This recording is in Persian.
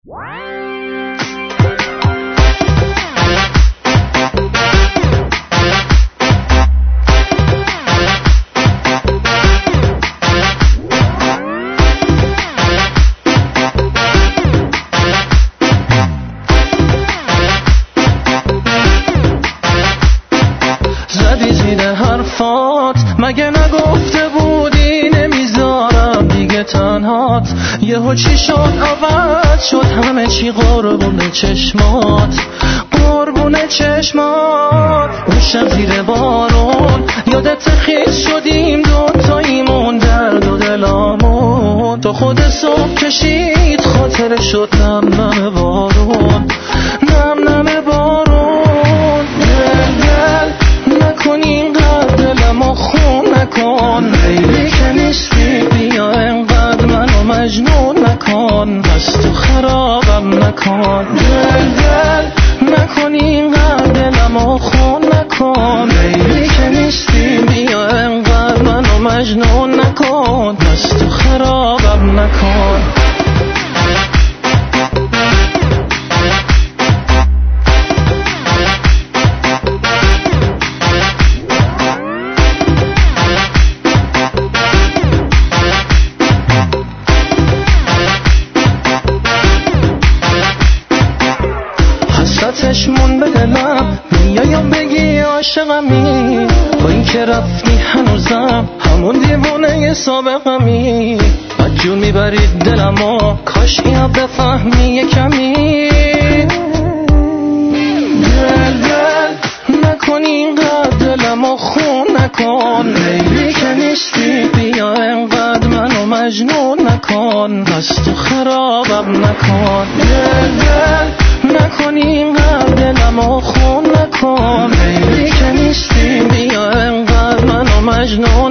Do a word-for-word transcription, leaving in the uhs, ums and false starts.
مگه نگفته بودی نمیذارم دیگه تنهات؟ یهو چی شد عوض شد همه چی؟ قربون چشمات قربون چشمات. اون شب زیر بارون یادت خیز شدیم دوتاییمون درد و دلامون. تو خود صبح کشید خاطر شد نم نم بارون نم نم بارون. دل دل نکنیم دلمو خون نکن، لیلی که نیستی بیا انقدر منو مجنون نکن، پس تو خرابم نکن. دل دل نکن اینقدر دلمو خون نکن، لیلی که نیستی بیا انقدر منو مجنون نکن، پس تو خرابم نکن. چشمون به دلم میایم بگی عاشقمی، با این که رفتی هنوزم همون دیوونه سابقمی. بدجور میبرید دلمو کاش اینو بفهمی یه کمی. دل دل نکن اینقدر دلمو خون نکن، لیلی که نیستی بیا انقدر منو مجنون نکن، پس تو خرابم نکن. دل دل نکن اینقدر دلمو خون نکن، لیلی که نیستی بیا انقدر منو مجنون